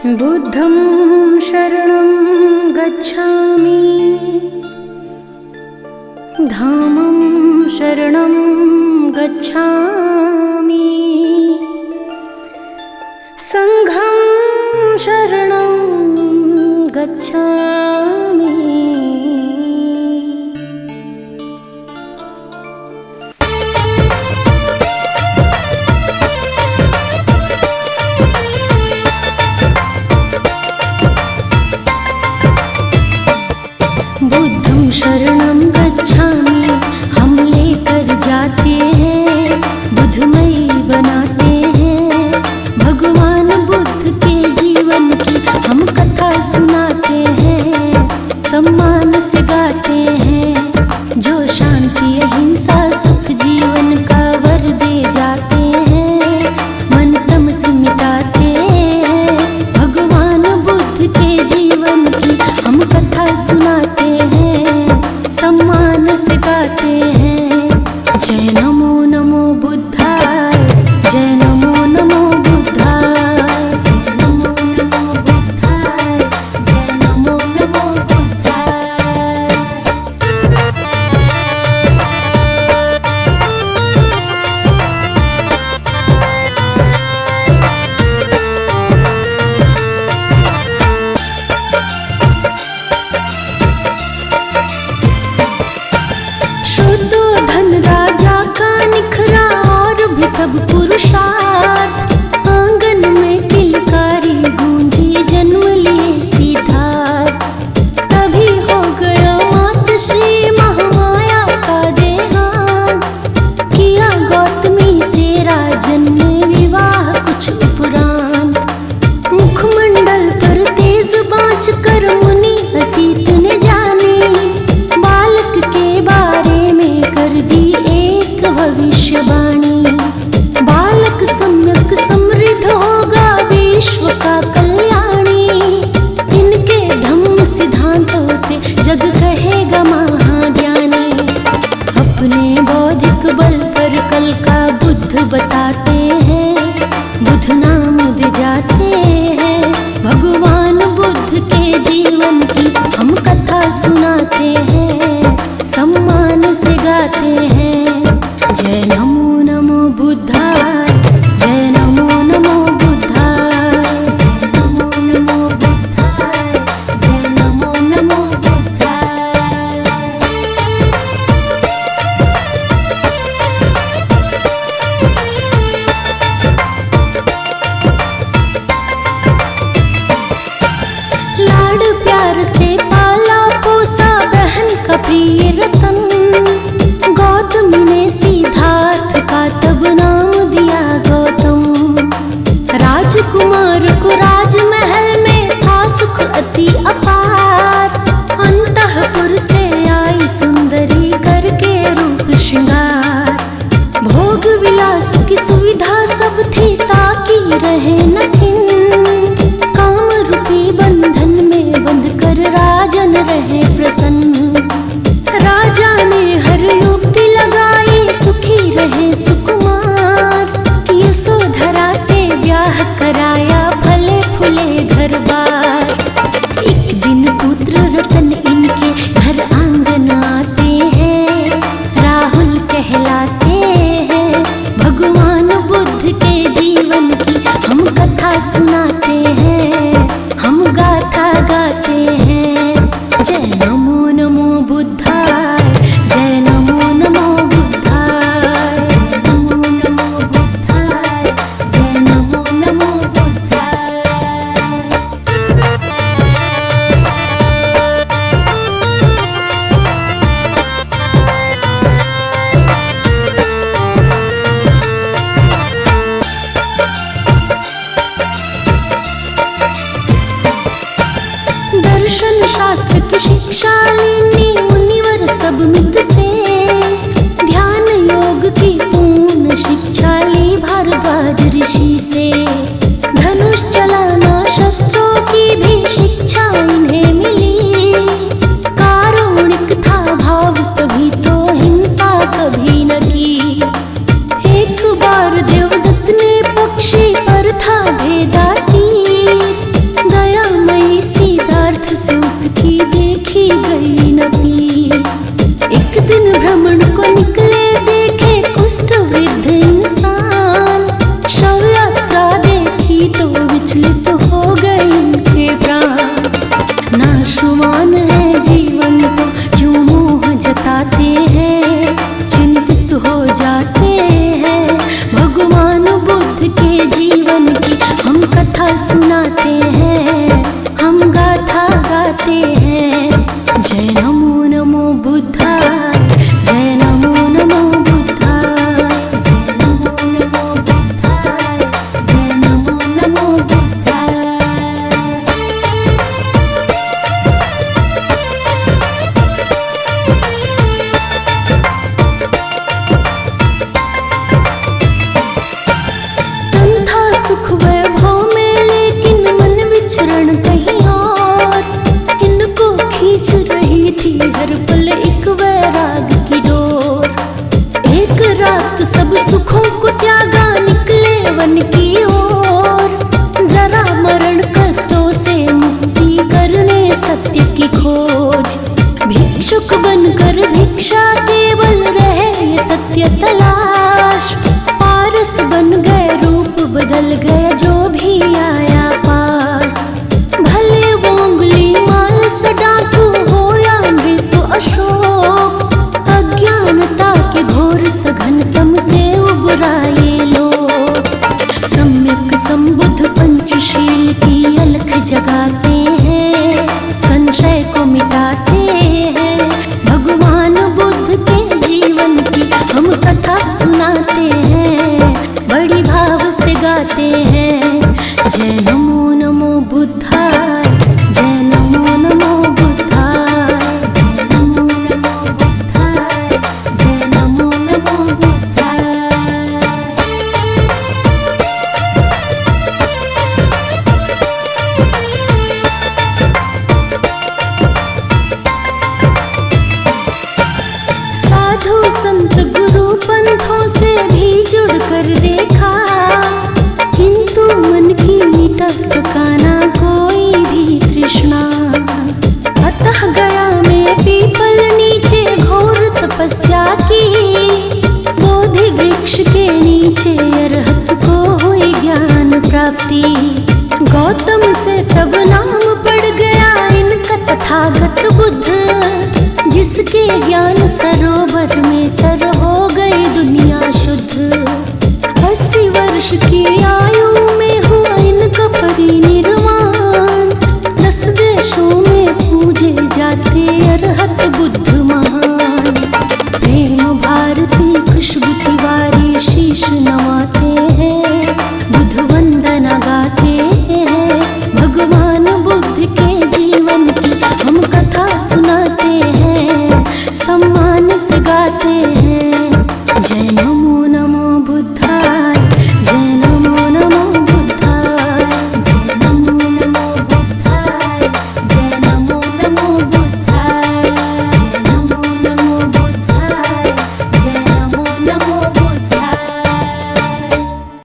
बुद्धं शरणं गच्छामि, धामं शरणं गच्छामि, संघं शरणं गच्छामि। बुद्धं शरणं गच्छामि, हम लेकर जाते हैं, बुद्धमयी बनाते हैं। भगवान बुद्ध के जीवन की हम कथा सुनाते हैं, सम्मान से गाते हैं। जो शांति अहिंसा सुख जीवन का वर दे जाते हैं, मन तम से मिटाते हैं। भगवान बुद्ध के जीवन की हम कथा सुनाते हैं, सम्मान से गाते हैं। जय नमो नमो बुद्धाय, जय नमो नमो बुद्धाय, जय नमो नमो बुद्धाय, जय नमो नमो बुद्धाय। शुद्धोधन राजा का निखरा और भी तब पुरुषार्थ, आंगन में किलकारी गूंजी जन्म लिए सिद्धार्थ। तभी हो गया मात श्री महामाया का देहांत, किया गौतमी से राजन ने विवाह कुछ उपरांत। मुखमंडल पर तेज बाँच कर मुनि असीत ने जाने, बालक के बारे में कर दी एक भविष्यवाणी। बालक सम्यक समृद्ध होगा विश्व का कल्याणी, इनके धम्म सिद्धांतों से जग कहेगा महाज्ञानी। अपने बौद्धिक बल पर कल का बुद्ध बताते हैं, बुद्ध नाम दे जाते हैं। भगवान बुद्ध के जीवन की हम कथा सुनाते हैं, सम्मान से गाते हैं। जय नमो नमो बुद्धाय, जय नमो नमो बुद्धाय, जय नमो नमो बुद्धाय, जय नमो नमो बुद्धाय। लाड प्यार से पाला पोसा बहन का प्रिय रतन, गौतमी ने सिद्धार्थ का तब नाम दिया गौतम। राजकुमार को राजमहल में था सुख अति अपार, अंतःपुर से आई सुंदरी करके रूप श्रृंगार। भोग विलास की सुविधा सब थी ताकि रहे न खिन्न, काम रूपी बंधन में बंध कर राजन रहे प्रसन्न। राजा ने हर युक्ति लगाई सुखी रहे सुकुमार, यशोधरा से ब्याह कराया फले फूले घर बार। एक दिन पुत्र रतन इनके घर आंगन आते हैं, राहुल कहलाते हैं। भगवान बुद्ध के जीवन की हम कथा सुनाते हैं, हम गाथा गाते हैं। जय नमो नमो बुद्धाय, जय नमो नमो बुद्धाय, जय नमो नमो बुद्धाय, जय नमो नमो बुद्धाय। दर्शन शास्त्र की शिक्षा लेनी मुनिवर सब मित से, ध्यान योग की पूर्ण शिक्षा ली भारद्वाज ऋषि से। धनुष चलाना शस्त्रों की भी शिक्षा इन्हें मिली, कारुणिक था भाव तभी तो हिंसा कभी न की। एक बार देवदत्त ने पक्षी पर था भेदा तीर, सुनाते हैं, हम गाथा गाते हैं। जय नमो नमो बुद्धाय, जय नमो नमो बुद्धाय, जय नमो नमो बुद्धाय, जय नमो नमो बुद्धाय। तन था सुख वैभव में, लेकिन मन विचरण कहीं और। किनको खींच रही थी हर पल एक वैराग की डोर। एक रात सब सुखों को त्यागा, निकले वन की ओर। जरा मरण कष्टों से मुक्ति करने सत्य की खोज। भिक्षुक बनकर भिक्षा केवल रहे ये सत्य तलाश। पारस बन गए, रूप बदल गए, जो भी आया पास। भले वो उंगली माल सा डाकू हो या नृप अशोक। अज्ञानता के घोर सघनतम से उबराए लोग। सम्यक संबुद्ध पंचशील की अलख जगाते हैं, संशय को मिटाते हैं। भगवान बुद्ध के जीवन की हम कथा सुनाते हैं, बड़ी भाव से गाते हैं। जय नमो नमो बुद्धाय, जय नमो नमो बुद्धाय, जय नमो नमो बुद्धाय, जय नमो नमो बुद्धाय। साधु संत गुरु पंथों से भी जुड़ कर देखा, किंतु मन की मिटा सका ना कोई भी तृष्णा। अतः गया मैं पीपल नीचे घोर तपस्या की। बोधि वृक्ष के नीचे अरहत को हुई ज्ञान प्राप्ति। गौतम से तब नाम पड़ गया इनका तथागत बुद्ध। जिसके ज्ञान सरोवर में तर हो गई दुनिया शुद्ध। 80 वर्ष की आयु